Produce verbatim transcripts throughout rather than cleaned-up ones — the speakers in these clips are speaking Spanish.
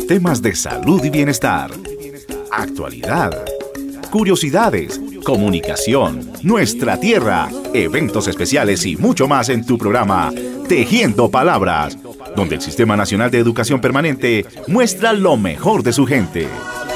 temas de salud y bienestar, actualidad, curiosidades, comunicación, nuestra tierra, eventos especiales y mucho más en tu programa Tejiendo Palabras, donde el Sistema Nacional de Educación Permanente muestra lo mejor de su gente.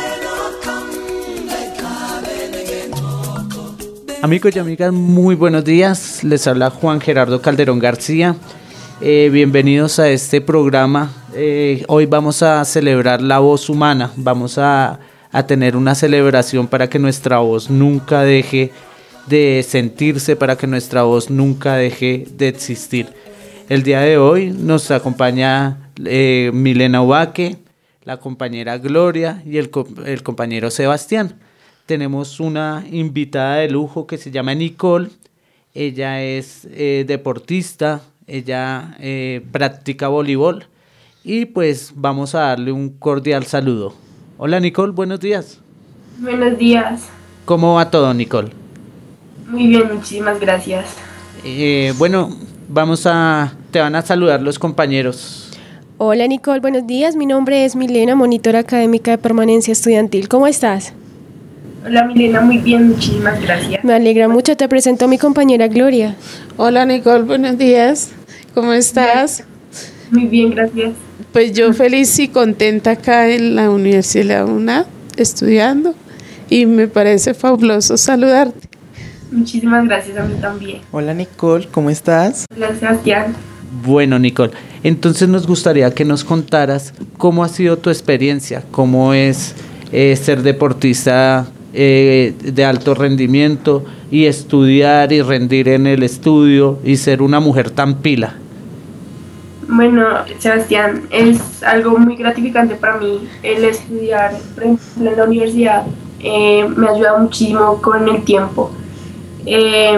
Amigos y amigas, muy buenos días. Les habla Juan Gerardo Calderón García. Eh, bienvenidos a este programa. Eh, hoy vamos a celebrar la voz humana. Vamos a, a tener una celebración para que nuestra voz nunca deje de sentirse, para que nuestra voz nunca deje de existir. El día de hoy nos acompaña eh, Milena Ubaque, la compañera Gloria y el, el compañero Sebastián. Tenemos una invitada de lujo que se llama Nicole. Ella es eh, deportista, ella eh, practica voleibol y pues vamos a darle un cordial saludo. Hola Nicole, buenos días. Buenos días. ¿Cómo va todo, Nicole? Muy bien, muchísimas gracias. Eh, bueno, vamos a, te van a saludar los compañeros. Hola Nicole, buenos días. Mi nombre es Milena, monitora académica de permanencia estudiantil. ¿Cómo estás? Hola Milena, muy bien, muchísimas gracias. Me alegra mucho, te presento a mi compañera Gloria. Hola Nicole, buenos días. ¿Cómo estás? Muy bien, gracias. Pues yo feliz y contenta acá en la Universidad de la UNAD, estudiando, y me parece fabuloso saludarte. Muchísimas gracias, a mí también. Hola Nicole, ¿cómo estás? Hola Sebastián. Bueno Nicole, entonces nos gustaría que nos contaras cómo ha sido tu experiencia, cómo es eh, ser deportista eh, de alto rendimiento y estudiar y rendir en el estudio y ser una mujer tan pila. Bueno, Sebastián, es algo muy gratificante para mí el estudiar, por ejemplo, en la universidad. Eh, me ha ayudado muchísimo con el tiempo. Eh,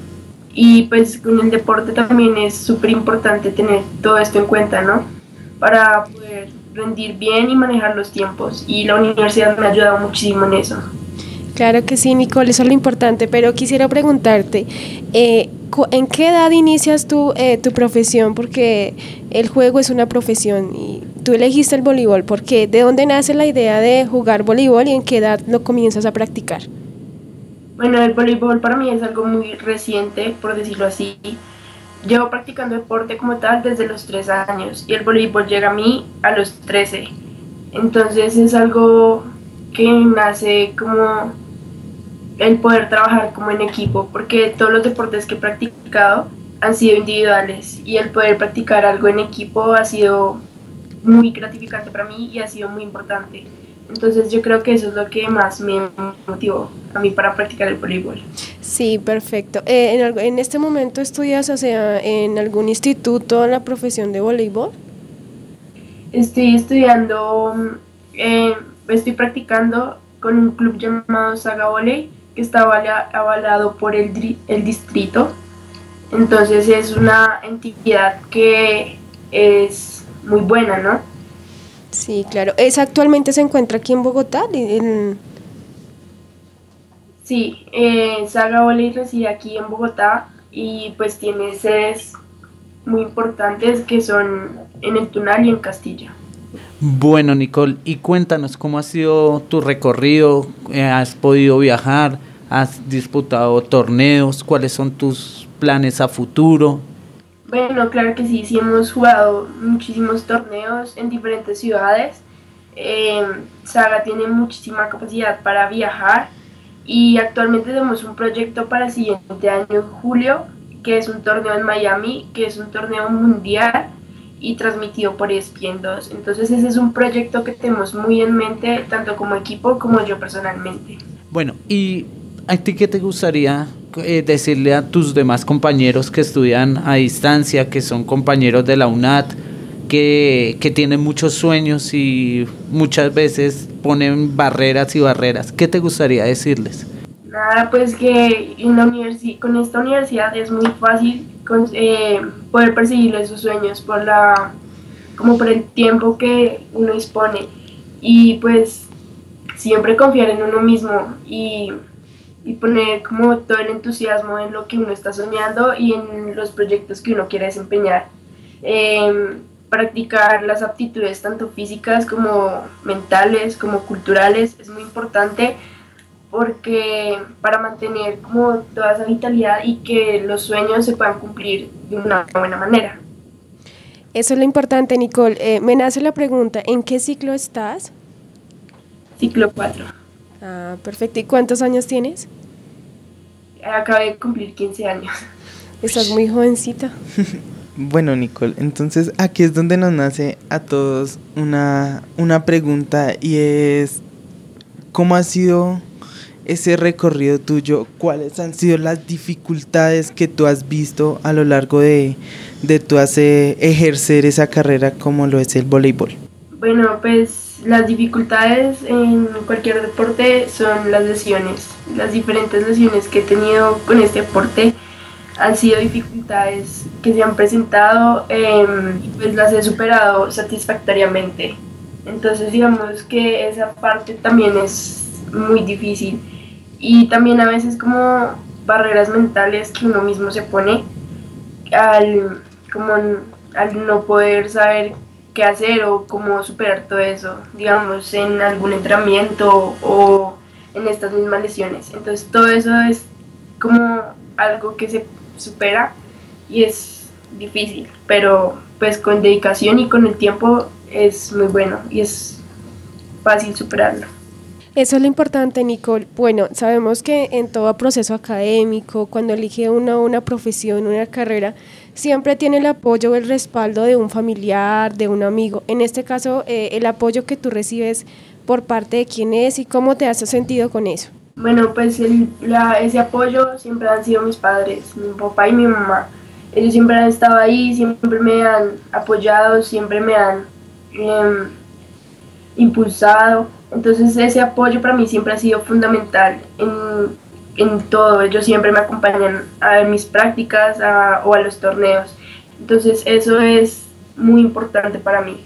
y pues con el deporte también es súper importante tener todo esto en cuenta, ¿no? Para poder rendir bien y manejar los tiempos. Y la universidad me ha ayudado muchísimo en eso. Claro que sí, Nicole, eso es lo importante, pero quisiera preguntarte, eh, ¿en qué edad inicias tú eh, tu profesión? Porque el juego es una profesión y tú elegiste el voleibol. ¿Por qué? ¿De dónde nace la idea de jugar voleibol y en qué edad lo comienzas a practicar? Bueno, el voleibol para mí es algo muy reciente, por decirlo así. Llevo practicando deporte como tal desde los tres años y el voleibol llega a mí a los trece. Entonces es algo que nace como el poder trabajar como en equipo, porque todos los deportes que he practicado han sido individuales y el poder practicar algo en equipo ha sido muy gratificante para mí y ha sido muy importante. Entonces yo creo que eso es lo que más me motivó a mí para practicar el voleibol. Sí, perfecto. Eh, en, en este momento estudias, o sea, en algún instituto la profesión de voleibol? Estoy estudiando, eh, estoy practicando con un club llamado Saga Volley, que está avala, avalado por el, el distrito. Entonces es una entidad que es muy buena, ¿no? Sí, claro. ¿Es actualmente se encuentra aquí en Bogotá? En... Sí, eh, Saga Volley reside aquí en Bogotá y pues tiene sedes muy importantes que son en el Tunal y en Castilla. Bueno, Nicole, y cuéntanos cómo ha sido tu recorrido, eh, ¿has podido viajar? ¿Has disputado torneos? ¿Cuáles son tus planes a futuro? Bueno, claro que sí, sí hemos jugado muchísimos torneos en diferentes ciudades. Eh, Saga tiene muchísima capacidad para viajar y actualmente tenemos un proyecto para el siguiente año, en julio, que es un torneo en Miami, que es un torneo mundial y transmitido por E S P N dos. Entonces ese es un proyecto que tenemos muy en mente, tanto como equipo como yo personalmente. Bueno, ¿y a ti qué te gustaría eh, decirle a tus demás compañeros que estudian a distancia, que son compañeros de la UNAD, que, que tienen muchos sueños y muchas veces ponen barreras y barreras? ¿Qué te gustaría decirles? Nada, pues que en la universi- con esta universidad es muy fácil con, eh, poder perseguir esos sueños por la, como por el tiempo que uno dispone y pues siempre confiar en uno mismo y, y poner como todo el entusiasmo en lo que uno está soñando y en los proyectos que uno quiere desempeñar. Eh, practicar las aptitudes tanto físicas como mentales, como culturales, es muy importante porque para mantener como toda esa vitalidad y que los sueños se puedan cumplir de una buena manera. Eso es lo importante, Nicole. Eh, me nace la pregunta, ¿en qué ciclo estás? Ciclo cuatro. Ah, perfecto. ¿Y cuántos años tienes? Acabé de cumplir quince años. Estás muy jovencita. Bueno, Nicole, entonces aquí es donde nos nace a todos una, una pregunta y es, ¿cómo ha sido ese recorrido tuyo? ¿Cuáles han sido las dificultades que tú has visto a lo largo de, de tu hacer, ejercer esa carrera como lo es el voleibol? Bueno, pues las dificultades en cualquier deporte son las lesiones. Las diferentes lesiones que he tenido con este deporte han sido dificultades que se han presentado eh, y pues las he superado satisfactoriamente. Entonces digamos que esa parte también es muy difícil y también a veces como barreras mentales que uno mismo se pone al, como, al no poder saber qué hacer o cómo superar todo eso, digamos en algún entrenamiento o en estas mismas lesiones. Entonces todo eso es como algo que se supera y es difícil, pero pues con dedicación y con el tiempo es muy bueno y es fácil superarlo. Eso es lo importante, Nicole. Bueno, sabemos que en todo proceso académico, cuando elige uno una profesión, una carrera, siempre tiene el apoyo o el respaldo de un familiar, de un amigo. En este caso, eh, el apoyo que tú recibes por parte de quién es y cómo te has sentido con eso. Bueno, pues el, la, ese apoyo siempre han sido mis padres, mi papá y mi mamá. Ellos siempre han estado ahí, siempre me han apoyado, siempre me han eh, impulsado. Entonces ese apoyo para mí siempre ha sido fundamental en, en todo. Ellos siempre me acompañan a mis prácticas a, o a los torneos. Entonces eso es muy importante para mí.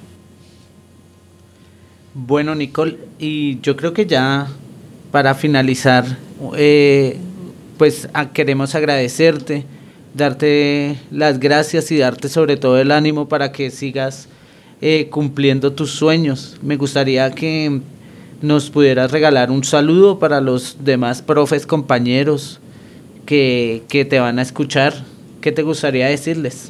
Bueno, Nicole, y yo creo que ya para finalizar, eh, pues a, queremos agradecerte, darte las gracias y darte sobre todo el ánimo para que sigas eh, cumpliendo tus sueños. Me gustaría que nos pudieras regalar un saludo para los demás profes, compañeros que, que te van a escuchar. ¿Qué te gustaría decirles?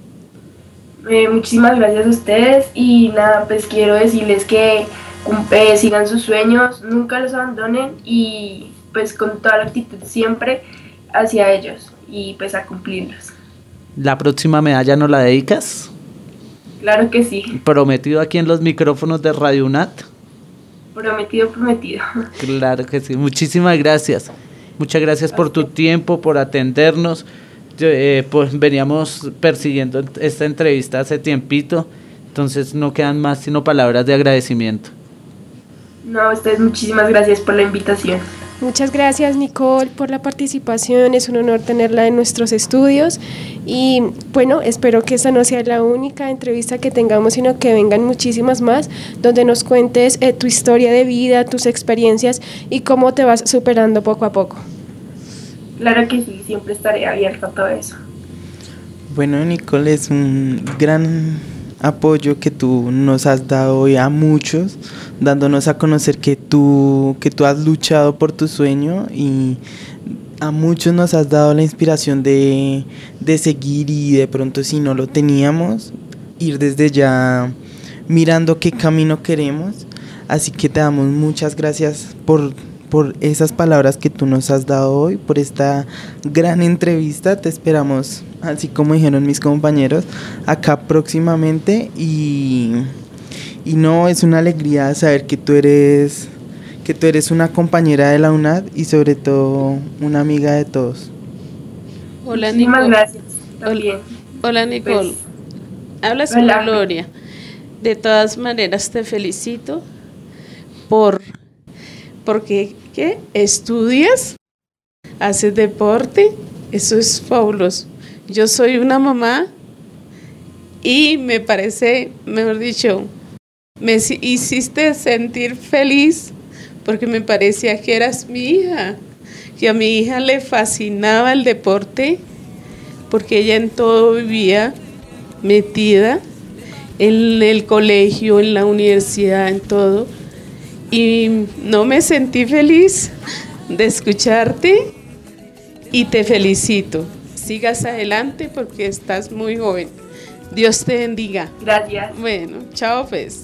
Eh, muchísimas gracias a ustedes y nada, pues quiero decirles que eh, sigan sus sueños, nunca los abandonen y pues con toda la actitud siempre hacia ellos y pues a cumplirlos. ¿La próxima medalla nos la dedicas? Claro que sí. ¿Prometido aquí en los micrófonos de Radio UNAD? Prometido, prometido. Claro que sí. Muchísimas gracias. Muchas gracias por tu tiempo, por atendernos. Yo, eh, pues veníamos persiguiendo esta entrevista hace tiempito, entonces no quedan más sino palabras de agradecimiento. No, a ustedes muchísimas gracias por la invitación. Muchas gracias, Nicole, por la participación. Es un honor tenerla en nuestros estudios y bueno, espero que esta no sea la única entrevista que tengamos, sino que vengan muchísimas más donde nos cuentes eh, tu historia de vida, tus experiencias y cómo te vas superando poco a poco. Claro que sí, siempre estaré abierta a todo eso. Bueno, Nicole, es un gran apoyo que tú nos has dado hoy a muchos, dándonos a conocer que tú, que tú has luchado por tu sueño y a muchos nos has dado la inspiración de, de seguir y de pronto si no lo teníamos, ir desde ya mirando qué camino queremos. Así que te damos muchas gracias por por esas palabras que tú nos has dado hoy, por esta gran entrevista. Te esperamos, así como dijeron mis compañeros, acá próximamente y, y no, es una alegría saber que tú eres que tú eres una compañera de la UNAD y sobre todo una amiga de todos. Hola, Muchísimas Nicole. gracias también. Hola, Nicole. Pues, Hablas hola. con Gloria. De todas maneras te felicito por porque ¿qué? Estudias, haces deporte, eso es fabuloso. Yo soy una mamá y me parece, mejor dicho, me hiciste sentir feliz porque me parecía que eras mi hija, que a mi hija le fascinaba el deporte porque ella en todo vivía metida en el colegio, en la universidad, en todo. Y no me sentí feliz de escucharte y te felicito. Sigas adelante porque estás muy joven. Dios te bendiga. Gracias. Bueno, chao pues.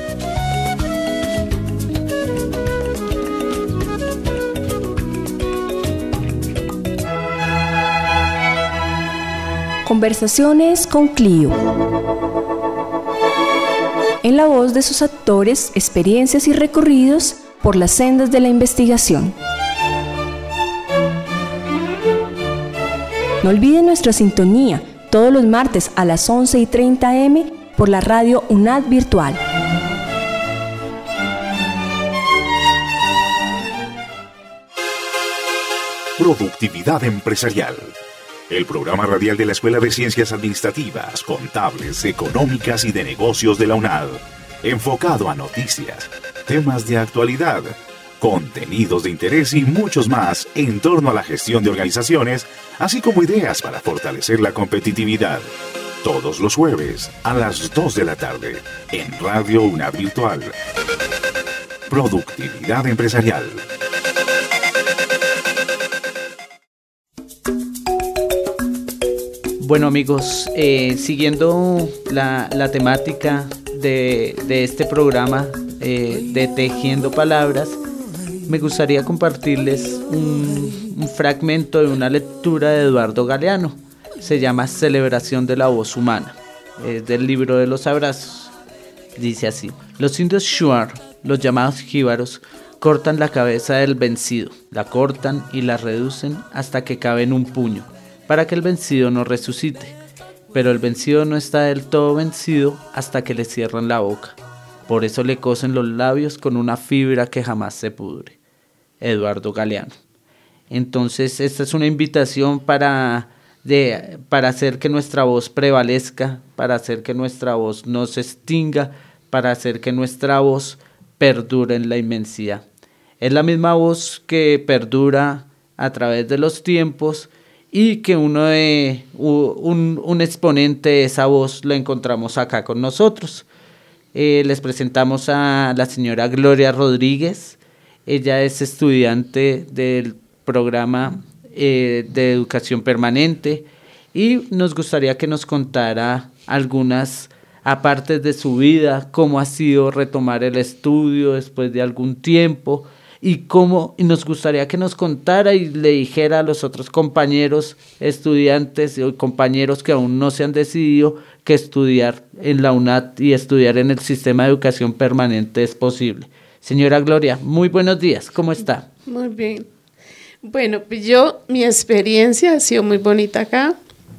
Conversaciones con Clio. En la voz de sus actores, experiencias y recorridos por las sendas de la investigación. No olviden nuestra sintonía todos los martes a las once y treinta eme por la radio UNAD Virtual. Productividad empresarial. El programa radial de la Escuela de Ciencias Administrativas, Contables, Económicas y de Negocios de la UNAD. Enfocado a noticias, temas de actualidad, contenidos de interés y muchos más en torno a la gestión de organizaciones, así como ideas para fortalecer la competitividad. Todos los jueves a las dos de la tarde en Radio UNAD Virtual. Productividad empresarial. Bueno amigos, eh, siguiendo la, la temática de, de este programa eh, de Tejiendo Palabras, me gustaría compartirles un, un fragmento de una lectura de Eduardo Galeano. Se llama Celebración de la Voz Humana, es del libro de los abrazos. Dice así: los indios Shuar, los llamados jíbaros, cortan la cabeza del vencido, la cortan y la reducen hasta que cabe en un puño, para que el vencido no resucite, pero el vencido no está del todo vencido hasta que le cierran la boca. Por eso le cosen los labios con una fibra que jamás se pudre. Eduardo Galeano. Entonces, esta es una invitación para, de, para hacer que nuestra voz prevalezca, para hacer que nuestra voz no se extinga, para hacer que nuestra voz perdure en la inmensidad. Es la misma voz que perdura a través de los tiempos, y que uno de, un, un exponente de esa voz lo encontramos acá con nosotros. Eh, les presentamos a la señora Gloria Rodríguez. Ella es estudiante del programa eh, de educación permanente y nos gustaría que nos contara algunas apartes de su vida, cómo ha sido retomar el estudio después de algún tiempo, y cómo, y nos gustaría que nos contara y le dijera a los otros compañeros estudiantes y compañeros que aún no se han decidido que estudiar en la UNAD y estudiar en el sistema de educación permanente es posible. Señora Gloria, muy buenos días, ¿cómo está? Muy bien. Bueno, pues yo, mi experiencia ha sido muy bonita acá.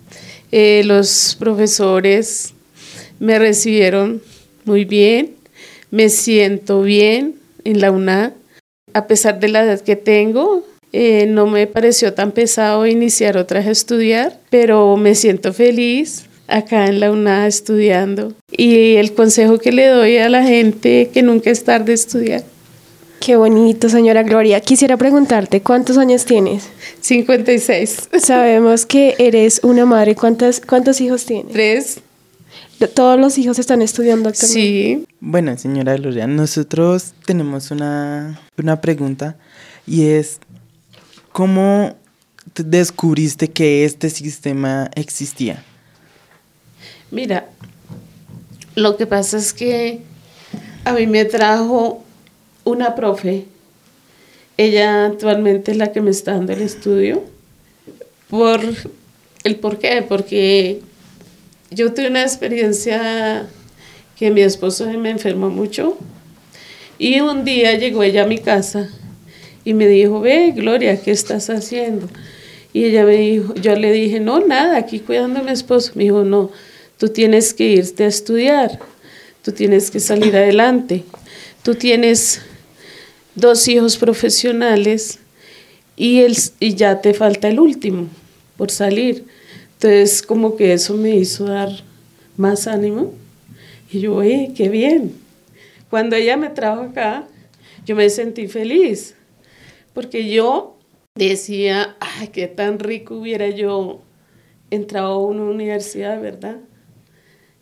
Eh, los profesores me recibieron muy bien, me siento bien en la UNAD. A pesar de la edad que tengo, eh, no me pareció tan pesado iniciar otra vez a estudiar, pero me siento feliz acá en la UNAD estudiando. Y el consejo que le doy a la gente, que nunca es tarde estudiar. Qué bonito, señora Gloria. Quisiera preguntarte, ¿cuántos años tienes? cincuenta y seis. Sabemos que eres una madre. ¿Cuántos, cuántos hijos tienes? Tres. ¿Todos los hijos están estudiando actualmente? Sí. Bueno, señora Gloria, nosotros tenemos una, una pregunta y es, ¿cómo descubriste que este sistema existía? Mira, lo que pasa es que a mí me trajo una profe. Ella actualmente es la que me está dando el estudio. ¿Por el por qué? Porque yo tuve una experiencia que mi esposo me enfermó mucho y un día llegó ella a mi casa y me dijo, ve Gloria, ¿qué estás haciendo? Y ella me dijo, yo le dije, no, nada, aquí cuidando a mi esposo. Me dijo, no, tú tienes que irte a estudiar, tú tienes que salir adelante, tú tienes dos hijos profesionales y, el, y ya te falta el último por salir. Entonces, como que eso me hizo dar más ánimo. Y yo, oye, qué bien. Cuando ella me trajo acá, yo me sentí feliz. Porque yo decía, ay, qué tan rico hubiera yo entrado a una universidad, ¿verdad?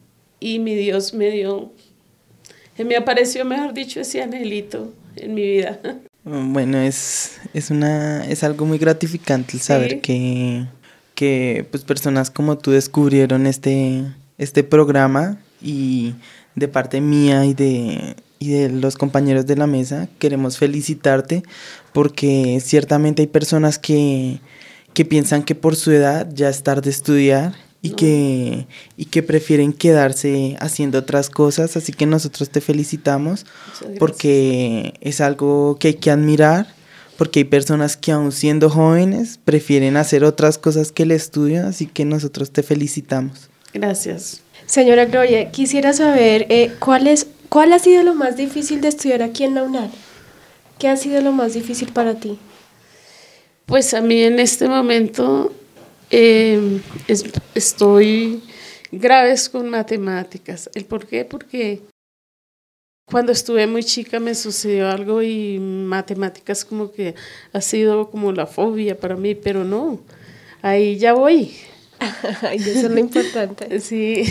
y mi Dios me dio, me apareció, mejor dicho, ese angelito en mi vida. Bueno, es, es, una, es algo muy gratificante el saber sí. que, que pues, personas como tú descubrieron este, este programa, y de parte mía y de, y de los compañeros de la mesa queremos felicitarte, porque ciertamente hay personas que, que piensan que por su edad ya es tarde estudiar y, no. que, y que prefieren quedarse haciendo otras cosas, así que nosotros te felicitamos porque es algo que hay que admirar, porque hay personas que aún siendo jóvenes prefieren hacer otras cosas que el estudio, así que nosotros te felicitamos. Gracias. Señora Gloria, quisiera saber eh, ¿cuál es, cuál ha sido lo más difícil de estudiar aquí en la UNAD? ¿Qué ha sido lo más difícil para ti? Pues a mí en este momento eh, es, estoy graves con matemáticas. ¿El por qué? Porque cuando estuve muy chica me sucedió algo y matemáticas como que ha sido como la fobia para mí, pero no, ahí ya voy. Ay, eso es lo importante. Sí.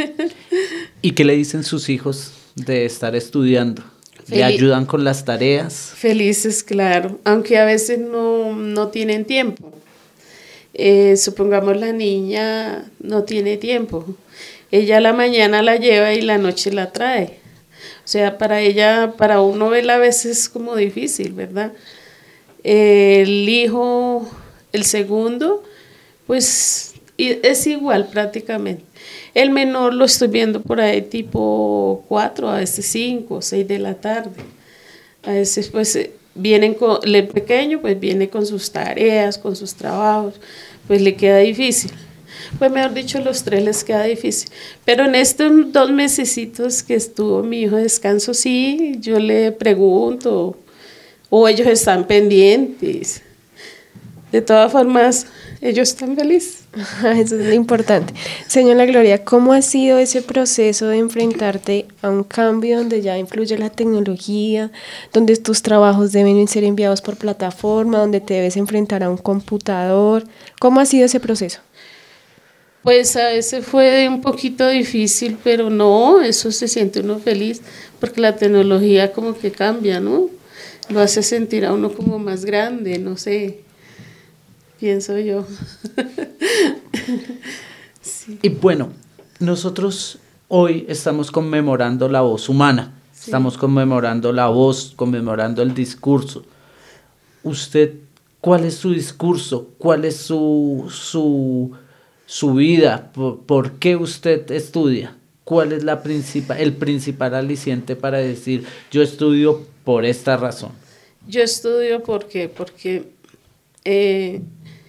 ¿Y qué le dicen sus hijos de estar estudiando? ¿Le ayudan con las tareas? Felices, claro, aunque a veces no, no tienen tiempo. Eh, supongamos la niña no tiene tiempo. Ella a la mañana la lleva y la noche la trae. O sea, para ella, para uno verla a veces es como difícil, ¿verdad? Eh, el hijo, el segundo, pues es igual prácticamente. El menor lo estoy viendo por ahí tipo cuatro, a veces cinco, seis de la tarde. A veces pues vienen con, el pequeño pues viene con sus tareas, con sus trabajos, pues le queda difícil. Pues mejor dicho, los tres les queda difícil. Pero en estos dos mesecitos que estuvo mi hijo de descanso, sí, yo le pregunto, o ellos están pendientes. De todas formas, ellos están felices. Eso es lo importante. Señora Gloria, ¿cómo ha sido ese proceso de enfrentarte a un cambio donde ya influye la tecnología, donde tus trabajos deben ser enviados por plataforma, donde te debes enfrentar a un computador? ¿Cómo ha sido ese proceso? Pues a veces fue un poquito difícil, pero no, eso se siente uno feliz, porque la tecnología como que cambia, ¿no? Lo hace sentir a uno como más grande, no sé. Pienso yo. Sí. Y bueno, nosotros hoy estamos conmemorando la voz humana, sí. Estamos conmemorando la voz, conmemorando el discurso. ¿Usted cuál es su discurso? ¿Cuál es su, su, su vida? ¿Por, por qué usted estudia? ¿Cuál es la principal, el principal aliciente para decir yo estudio por esta razón? Yo estudio porque, porque eh,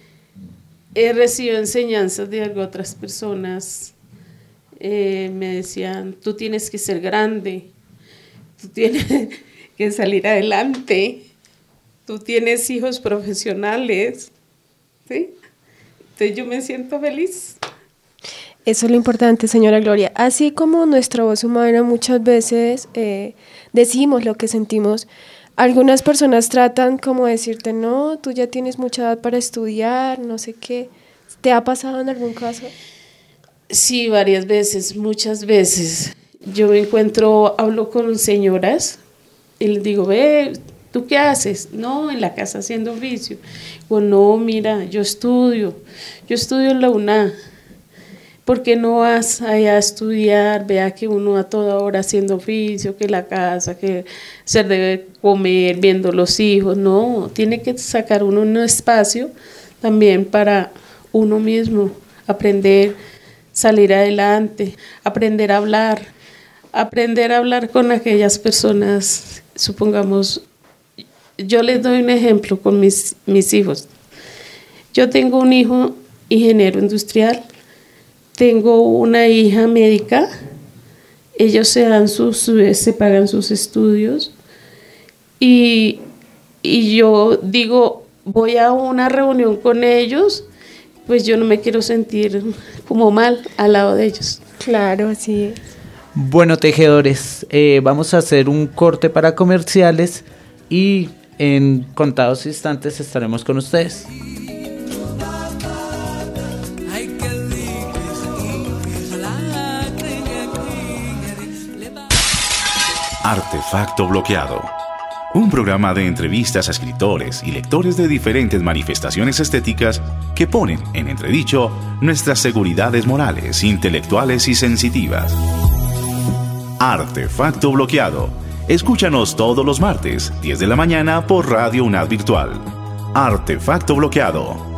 he recibido enseñanzas de otras personas, eh, me decían, tú tienes que ser grande, tú tienes que salir adelante, tú tienes hijos profesionales, ¿sí? Entonces yo me siento feliz. Eso es lo importante, señora Gloria. Así como nuestra voz humana muchas veces eh, decimos lo que sentimos, algunas personas tratan como decirte, no, tú ya tienes mucha edad para estudiar, no sé qué. ¿Te ha pasado en algún caso? Sí, varias veces, muchas veces. Yo me encuentro, hablo con señoras y les digo, ve, ¿tú qué haces? No, en la casa haciendo oficio. O no, mira, yo estudio, yo estudio en la UNAD. ¿Por qué no vas allá a estudiar? Vea que uno a toda hora haciendo oficio, que la casa, que se debe comer, viendo los hijos. No, tiene que sacar uno un espacio también para uno mismo, aprender, salir adelante, aprender a hablar, aprender a hablar con aquellas personas, supongamos, yo les doy un ejemplo con mis, mis hijos. Yo tengo un hijo ingeniero industrial, tengo una hija médica, ellos se dan sus, se pagan sus estudios y, y yo digo, voy a una reunión con ellos, pues yo no me quiero sentir como mal al lado de ellos. Claro, así es. Bueno, tejedores, eh, vamos a hacer un corte para comerciales y en contados instantes estaremos con ustedes. Artefacto Bloqueado. Un programa de entrevistas a escritores y lectores de diferentes manifestaciones estéticas que ponen en entredicho nuestras seguridades morales, intelectuales y sensitivas. Artefacto Bloqueado. Escúchanos todos los martes, diez de la mañana por Radio UNAD Virtual. Artefacto Bloqueado.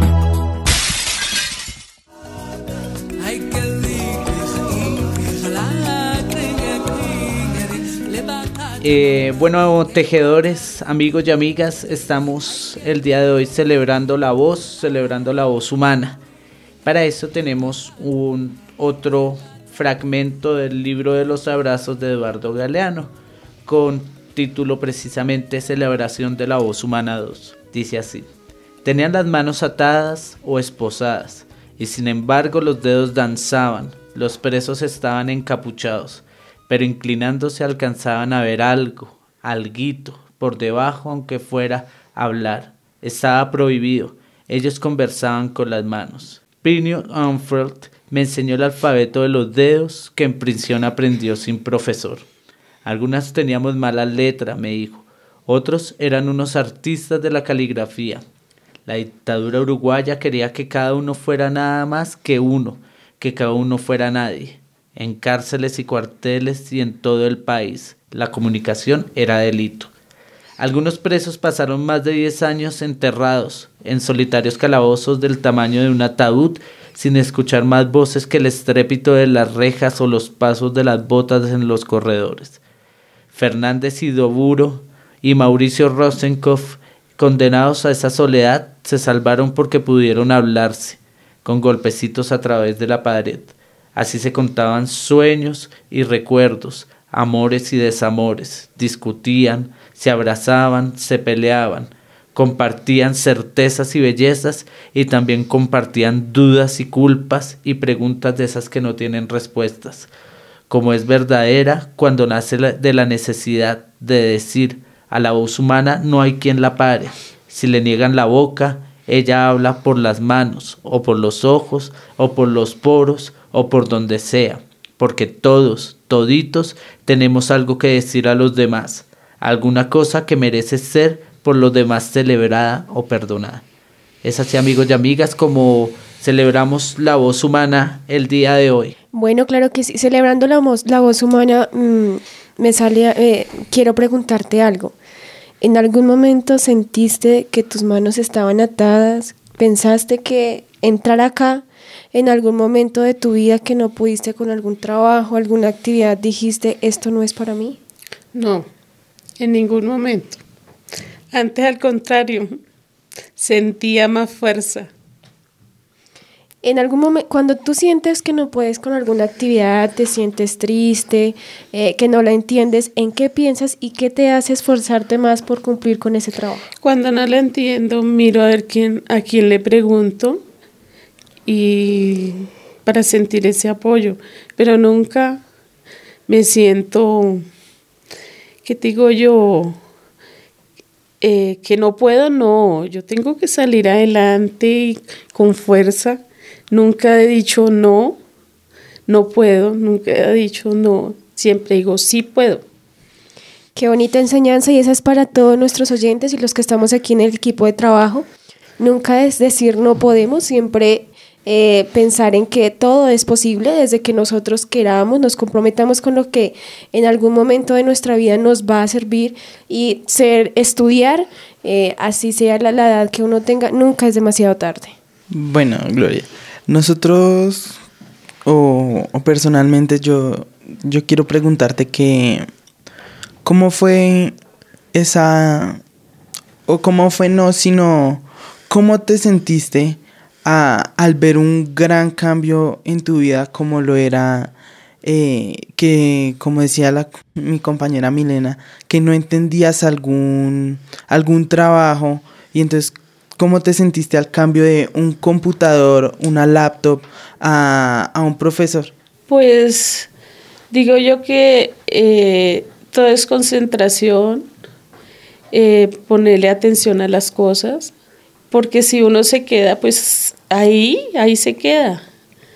Eh, bueno, tejedores, amigos y amigas, estamos el día de hoy celebrando la voz, celebrando la voz humana. Para eso tenemos un otro fragmento del libro de los abrazos de Eduardo Galeano, con título precisamente Celebración de la voz humana dos. Dice así: tenían las manos atadas o esposadas, y sin embargo los dedos danzaban, los presos estaban encapuchados, pero inclinándose alcanzaban a ver algo, alguito, por debajo, aunque fuera hablar. Estaba prohibido. Ellos conversaban con las manos. Plinio Umfeld me enseñó el alfabeto de los dedos que en prisión aprendió sin profesor. Algunas teníamos mala letra, me dijo. Otros eran unos artistas de la caligrafía. La dictadura uruguaya quería que cada uno fuera nada más que uno, que cada uno fuera nadie. En cárceles y cuarteles y en todo el país, la comunicación era delito. Algunos presos pasaron más de diez años enterrados en solitarios calabozos del tamaño de un ataúd, sin escuchar más voces que el estrépito de las rejas o los pasos de las botas en los corredores. Fernández Idoburo y Mauricio Rosenkopf, condenados a esa soledad, se salvaron porque pudieron hablarse, con golpecitos a través de la pared. Así se contaban sueños y recuerdos, amores y desamores, discutían, se abrazaban, se peleaban, compartían certezas y bellezas y también compartían dudas y culpas y preguntas de esas que no tienen respuestas. Como es verdadera cuando nace de la necesidad de decir, a la voz humana no hay quien la pare. Si le niegan la boca, ella habla por las manos, o por los ojos, o por los poros, o por donde sea, porque todos, toditos, tenemos algo que decir a los demás, alguna cosa que merece ser por los demás celebrada o perdonada. Es así, amigos y amigas, como celebramos la voz humana el día de hoy. Bueno, claro que sí, celebrando la voz, la voz humana, mmm, me sale, eh, quiero preguntarte algo. ¿En algún momento sentiste que tus manos estaban atadas? ¿Pensaste que entrar acá, en algún momento de tu vida que no pudiste con algún trabajo, alguna actividad, dijiste, esto no es para mí? No, en ningún momento. Antes, al contrario, sentía más fuerza. En algún momento, cuando tú sientes que no puedes con alguna actividad, te sientes triste, eh, que no la entiendes, ¿en qué piensas y qué te hace esforzarte más por cumplir con ese trabajo? Cuando no la entiendo, miro a ver quién, a quién le pregunto y para sentir ese apoyo, pero nunca me siento, ¿qué te digo yo? Eh, que no puedo, no, yo tengo que salir adelante y con fuerza. Nunca he dicho no, no puedo, nunca he dicho no, siempre digo sí puedo. Qué bonita enseñanza, y esa es para todos nuestros oyentes y los que estamos aquí en el equipo de trabajo. Nunca es decir no podemos, siempre eh, pensar en que todo es posible desde que nosotros queramos, nos comprometamos con lo que en algún momento de nuestra vida nos va a servir, y ser, estudiar, eh, así sea la, la edad que uno tenga, nunca es demasiado tarde. Bueno, Gloria, nosotros, o, o personalmente yo, yo quiero preguntarte que, ¿cómo fue esa, o cómo fue no, sino, cómo te sentiste a, al ver un gran cambio en tu vida como lo era, eh, que, como decía la, mi compañera Milena, que no entendías algún, algún trabajo, y entonces, ¿cómo te sentiste al cambio de un computador, una laptop, a, a un profesor? Pues digo yo que eh, todo es concentración, eh, ponerle atención a las cosas, porque si uno se queda, pues ahí, ahí se queda.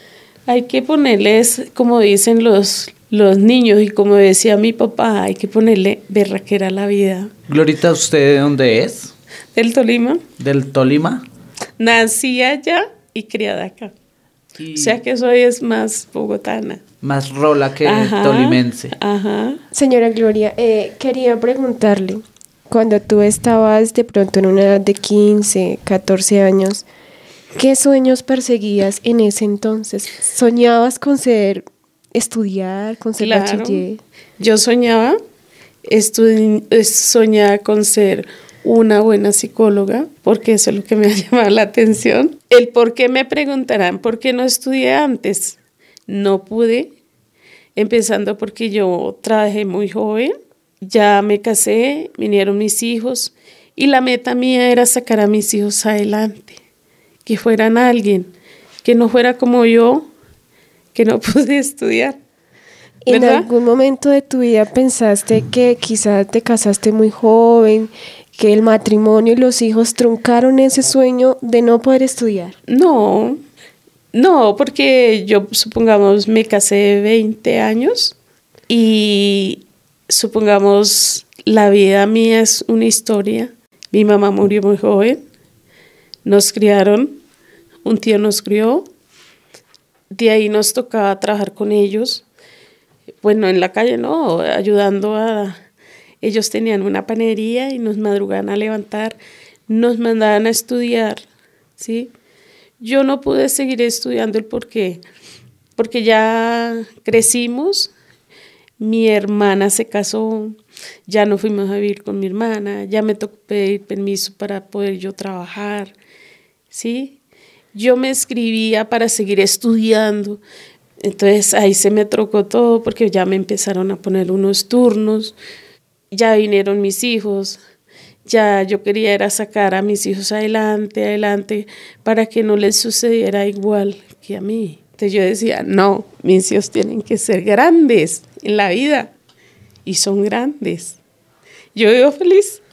Hay que ponerles, como dicen los, los niños y como decía mi papá, hay que ponerle berraquera a la vida. Glorita, ¿usted de dónde es? Del Tolima. ¿Del Tolima? Nací allá y criada acá. Y o sea que soy es más bogotana. Más rola que Ajá, tolimense. Ajá. Señora Gloria, eh, quería preguntarle, cuando tú estabas de pronto en una edad de quince, catorce años, ¿qué sueños perseguías en ese entonces? ¿Soñabas con ser, estudiar, con ser Claro. bachiller? Yo soñaba, estudi- eh, soñaba con ser una buena psicóloga, porque eso es lo que me ha llamado la atención. El por qué me preguntarán, ¿por qué no estudié antes? No pude, empezando porque yo trabajé muy joven, ya me casé, vinieron mis hijos y la meta mía era sacar a mis hijos adelante, que fueran alguien, que no fuera como yo, que no pude estudiar. ¿En ¿Verdad? algún momento de tu vida pensaste que quizás te casaste muy joven, que el matrimonio y los hijos truncaron ese sueño de no poder estudiar? No, no, porque yo, supongamos, me casé de veinte años y supongamos, la vida mía es una historia. Mi mamá murió muy joven, nos criaron, un tío nos crió, de ahí nos tocaba trabajar con ellos. Bueno, en la calle no, ayudando a... Ellos tenían una panadería y nos madrugaban a levantar, nos mandaban a estudiar, ¿sí? Yo no pude seguir estudiando el porqué, porque ya crecimos, mi hermana se casó, ya no fuimos a vivir con mi hermana, ya me tocó pedir permiso para poder yo trabajar, ¿sí? Yo me inscribía para seguir estudiando, entonces ahí se me trocó todo porque ya me empezaron a poner unos turnos, ya vinieron mis hijos, ya yo quería era sacar a mis hijos adelante, adelante, para que no les sucediera igual que a mí. Entonces yo decía, no, mis hijos tienen que ser grandes en la vida, y son grandes. Yo vivo feliz,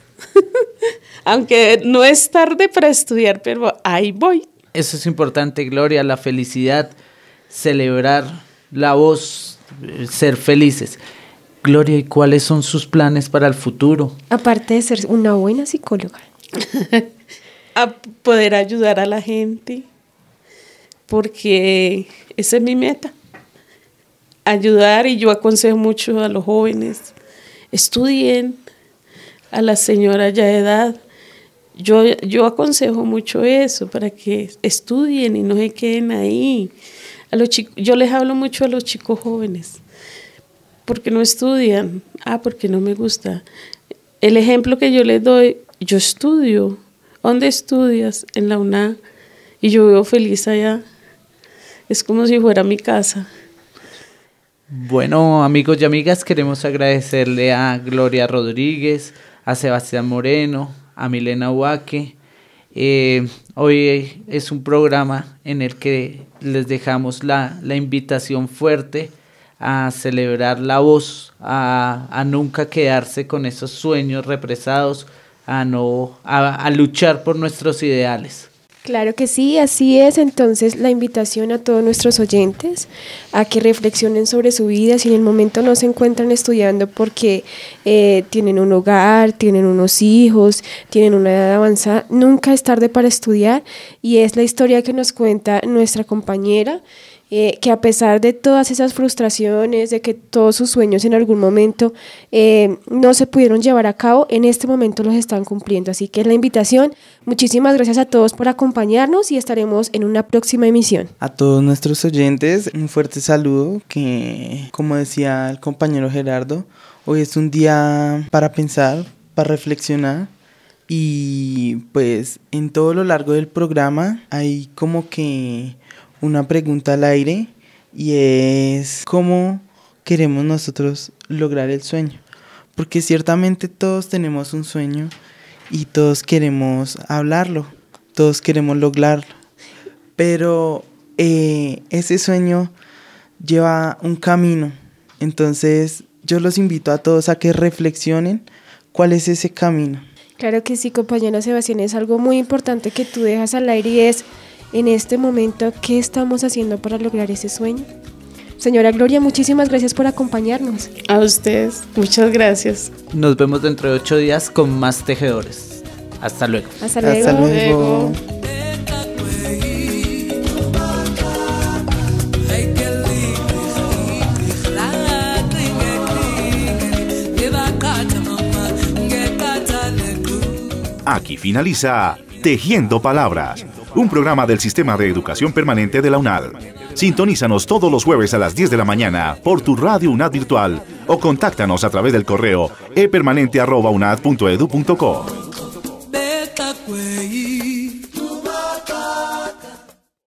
aunque no es tarde para estudiar, pero ahí voy. Eso es importante, Gloria, la felicidad, celebrar la voz, eh, ser felices. Gloria, ¿y cuáles son sus planes para el futuro? Aparte de ser una buena psicóloga. A poder ayudar a la gente, porque esa es mi meta, ayudar, y yo aconsejo mucho a los jóvenes, estudien, a las señoras ya de edad, yo, yo aconsejo mucho eso, para que estudien y no se queden ahí. A los chicos, yo les hablo mucho a los chicos jóvenes, porque no estudian, ah, porque no me gusta. El ejemplo que yo les doy, yo estudio. ¿Dónde estudias? En la U N A, y yo vivo feliz allá. Es como si fuera mi casa. Bueno, amigos y amigas, queremos agradecerle a Gloria Rodríguez, a Sebastián Moreno, a Milena Huaque. Eh, hoy es un programa en el que les dejamos la, la invitación fuerte a celebrar la voz, a, a nunca quedarse con esos sueños represados, a, no, a, a luchar por nuestros ideales. Claro que sí, así es. Entonces la invitación a todos nuestros oyentes a que reflexionen sobre su vida, si en el momento no se encuentran estudiando porque eh, tienen un hogar, tienen unos hijos, tienen una edad avanzada, nunca es tarde para estudiar, y es la historia que nos cuenta nuestra compañera, eh, que a pesar de todas esas frustraciones, de que todos sus sueños en algún momento eh, no se pudieron llevar a cabo, en este momento los están cumpliendo. Así que es la invitación. Muchísimas gracias a todos por acompañarnos y estaremos en una próxima emisión. A todos nuestros oyentes, un fuerte saludo, que como decía el compañero Gerardo, hoy es un día para pensar, para reflexionar, y pues en todo lo largo del programa hay como que una pregunta al aire, y es ¿cómo queremos nosotros lograr el sueño? Porque ciertamente todos tenemos un sueño y todos queremos hablarlo, todos queremos lograrlo, pero eh, ese sueño lleva un camino. Entonces yo los invito a todos a que reflexionen cuál es ese camino. Claro que sí, compañera Sebastián, es algo muy importante que tú dejas al aire, y es en este momento, ¿qué estamos haciendo para lograr ese sueño? Señora Gloria, muchísimas gracias por acompañarnos. A ustedes, muchas gracias. Nos vemos dentro de ocho días con más tejedores. Hasta luego. Hasta luego. Hasta luego. Aquí finaliza Tejiendo Palabras, un programa del Sistema de Educación Permanente de la UNAD. Sintonízanos todos los jueves a las diez de la mañana por tu radio UNAD virtual o contáctanos a través del correo e permanente arroba unad punto edu punto co.